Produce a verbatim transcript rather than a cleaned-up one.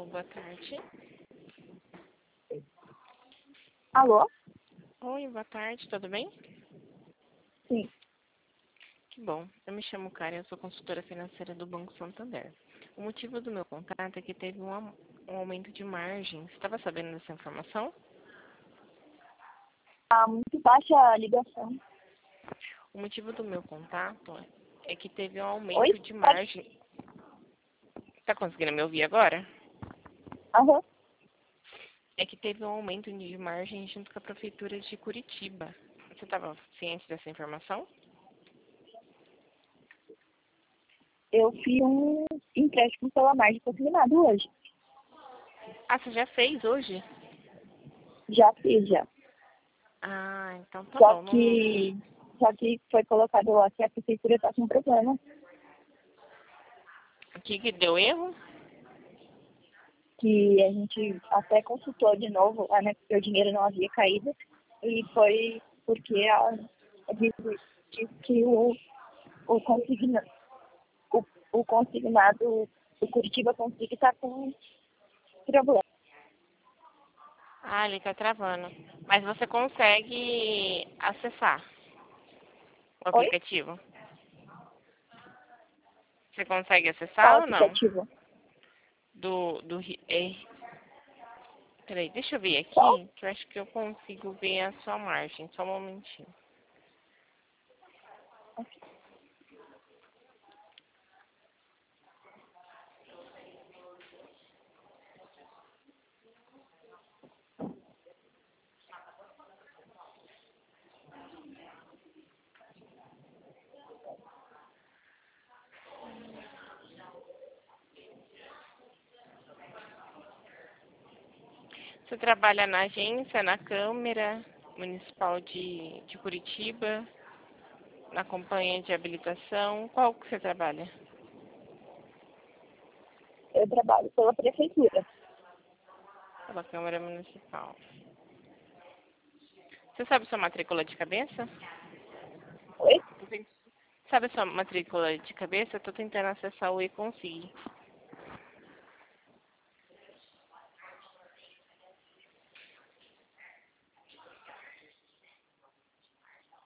Boa tarde. Alô? Oi, boa tarde, tudo bem? Sim. Que bom. Eu me chamo Karen, eu sou consultora financeira do Banco Santander. O motivo do meu contato é que teve um, am- um aumento de margem. Você estava sabendo dessa informação? Tá muito baixa a ligação. O motivo do meu contato é que teve um Oi? aumento de margem. Está conseguindo me ouvir agora? Aham. É que teve um aumento de margem junto com a Prefeitura de Curitiba. Você estava ciente dessa informação? Eu fiz um empréstimo pela margem consignado hoje. Ah, você já fez hoje? Já fiz, já. Ah, então tá Só bom. Não... que, só que foi colocado lá que a prefeitura está com problema. O que que deu erro? Que a gente até consultou de novo lá, né? Porque o dinheiro não havia caído. E foi porque a, a disse disse que o, o, consigna, o, o consignado, o Curitiba Consigo está com problema. Ah, ele tá travando. Mas você consegue acessar o Oi? aplicativo? Você consegue Qual acessar ou não? aplicativo? Do, do, ri- é, peraí, deixa eu ver Qual? aqui, que eu acho que eu consigo ver a sua margem. Só um momentinho. Você trabalha na agência, na Câmara Municipal de, de Curitiba, na companhia de habilitação. Qual que você trabalha? Eu trabalho pela prefeitura. Pela Câmara Municipal. Você sabe sua matrícula de cabeça? Oi? Sabe a sua matrícula de cabeça? Eu tô tentando acessar o e-consig.